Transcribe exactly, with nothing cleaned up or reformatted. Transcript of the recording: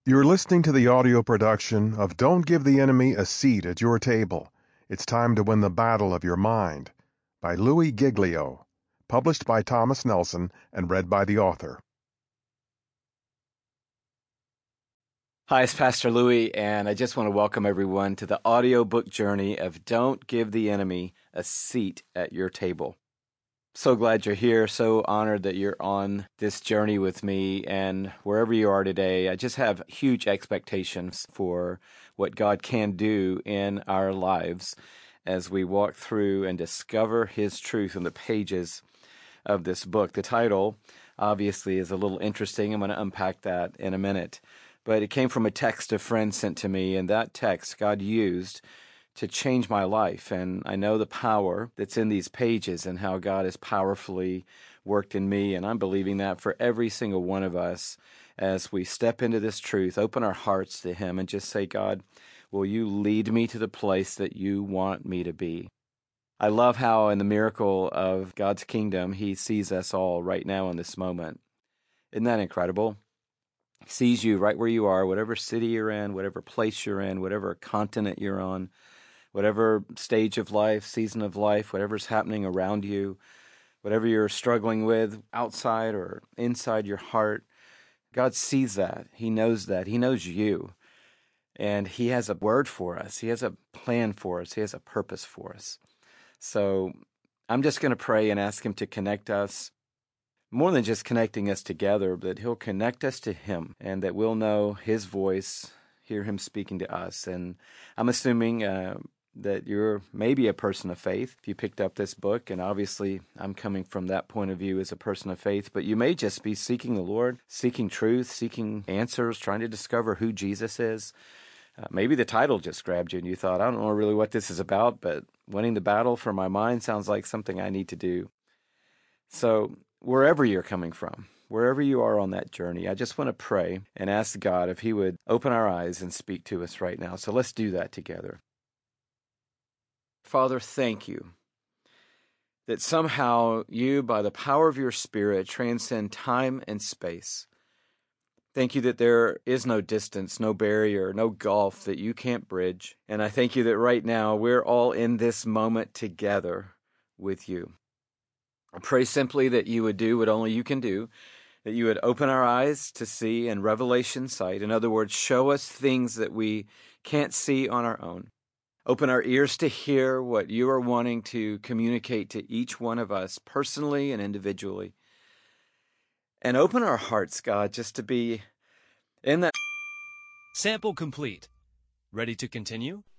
You're listening to the audio production of Don't Give the Enemy a Seat at Your Table. It's Time to Win the Battle of Your Mind by Louis Giglio, published by Thomas Nelson and read by the author. Hi, it's Pastor Louis, and I just want to welcome everyone to the audiobook journey of Don't Give the Enemy a Seat at Your Table. So glad you're here, so honored that you're on this journey with me, and wherever you are today, I just have huge expectations for what God can do in our lives as we walk through and discover His truth in the pages of this book. The title, obviously, is a little interesting. I'm going to unpack that in a minute. But it came from a text a friend sent to me, and that text God used to change my life. And I know the power that's in these pages and how God has powerfully worked in me. And I'm believing that for every single one of us as we step into this truth, open our hearts to Him and just say, God, will you lead me to the place that you want me to be? I love how in the miracle of God's kingdom, He sees us all right now in this moment. Isn't that incredible? He sees you right where you are, whatever city you're in, whatever place you're in, whatever continent you're on, whatever stage of life, season of life, whatever's happening around you, whatever you're struggling with outside or inside your heart. God sees that. He knows that. He knows you. And He has a word for us. He has a plan for us. He has a purpose for us. So I'm just going to pray and ask Him to connect us, more than just connecting us together, but He'll connect us to Him and that we'll know His voice, hear Him speaking to us. And I'm assuming uh, that you're maybe a person of faith if you picked up this book, and obviously I'm coming from that point of view as a person of faith, but you may just be seeking the Lord, seeking truth, seeking answers, trying to discover who Jesus is. Uh, maybe the title just grabbed you and you thought, I don't know really what this is about, but winning the battle for my mind sounds like something I need to do. So wherever you're coming from, wherever you are on that journey, I just want to pray and ask God if He would open our eyes and speak to us right now. So let's do that together. Father, thank you that somehow you, by the power of your Spirit, transcend time and space. Thank you that there is no distance, no barrier, no gulf that you can't bridge. And I thank you that right now we're all in this moment together with you. I pray simply that you would do what only you can do, that you would open our eyes to see and revelation sight. In other words, show us things that we can't see on our own. Open our ears to hear what you are wanting to communicate to each one of us personally and individually. And open our hearts, God, just to be in that. Sample complete. Ready to continue?